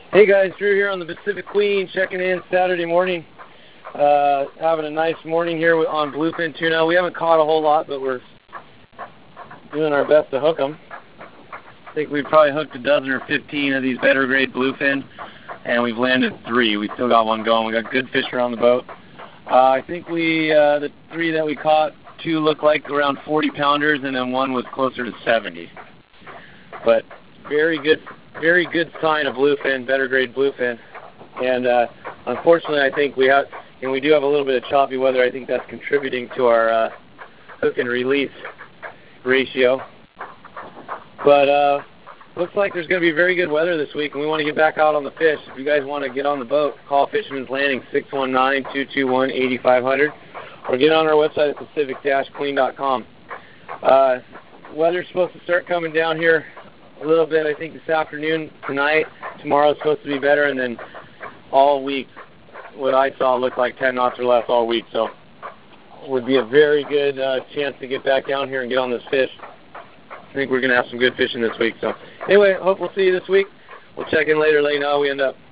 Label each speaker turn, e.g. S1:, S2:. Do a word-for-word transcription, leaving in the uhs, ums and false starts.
S1: Hey guys, Drew here on the Pacific Queen, checking in Saturday morning. Uh, having a nice morning here on bluefin tuna. We haven't caught a whole lot, but we're doing our best to hook them. I think we've probably hooked a dozen or fifteen of these better grade bluefin, and we've landed three. We still got one going. We got good fish around the boat. Uh, I think we, uh, the three that we caught, two looked like around forty pounders, and then one was closer to seventy. But very good. Very good sign of bluefin, better grade bluefin. And uh, unfortunately, I think we have, and we do have a little bit of choppy weather. I think that's contributing to our uh, hook and release ratio. But uh, looks like there's going to be very good weather this week, and we want to get back out on the fish. If you guys want to get on the boat, call Fisherman's Landing six one nine, two two one, eight five zero zero, or get on our website at pacific dash queen dot com. Uh, weather's supposed to start coming down here a little bit, I think, this afternoon, tonight. Tomorrow's supposed to be better, and then all week, what I saw looked like ten knots or less all week. So it would be a very good uh, chance to get back down here and get on this fish. I think we're going to have some good fishing this week. So anyway, hope we'll see you this week. We'll check in later, let you know how we end up.